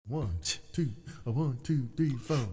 1, 2, 1, 2, 3, 4.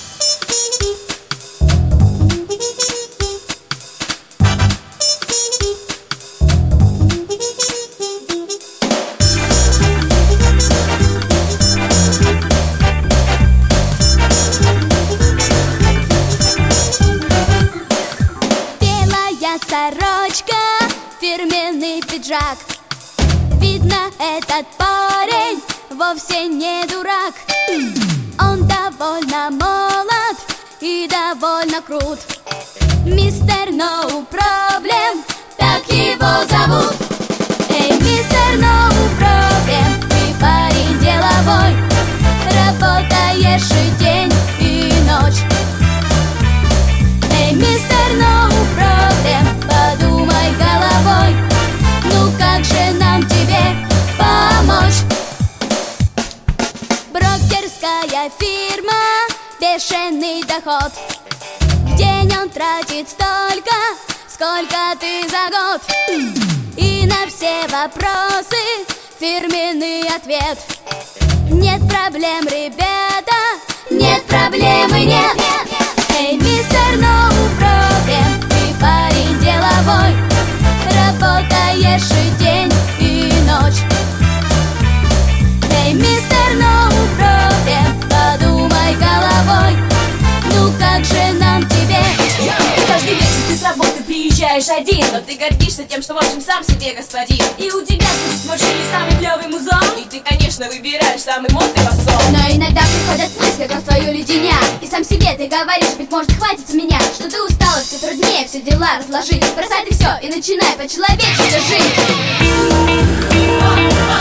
Белая сорочка, фирменный пиджак. Видно, этот парень вовсе не дурак. Он довольно молод и довольно крут. Мистер No Problem, так его зовут. Эй, мистер No Problem, ты парень деловой, работаешь и день, и ночь. Эй, мистер No Problem, подумай головой, ну как же нам тебе помочь? Брокерская фирма, бешеный доход. В день он тратит столько, сколько ты за год. И на все вопросы фирменный ответ. Нет проблем, ребята, нет проблемы, нет. Эй, мистер No Problem, ты парень деловой, работаешь и день, и ночь. Эй, мистер No Problem, подумай головой, ну как же нам тебе? Каждый месяц ты с работы приезжаешь один, но ты гордишься тем, что в общем сам себе господин. И у тебя в машине самый клевый музон, и ты, конечно, выбираешь самый модный фасон. Но иногда приходят мысли, как в твою леденя, и сам себе ты говоришь, ведь может хватит с меня, что ты устала, все труднее все дела разложить. Бросай ты все и начинай по-человечески жить.